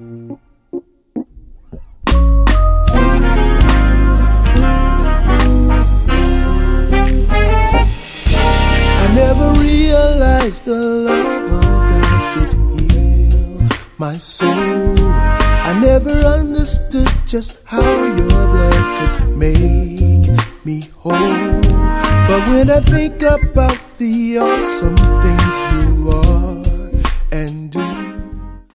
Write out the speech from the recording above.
I never realized the love of God could heal my soul. I never understood just how your blood could make me whole. But when I think about the awesome things you are,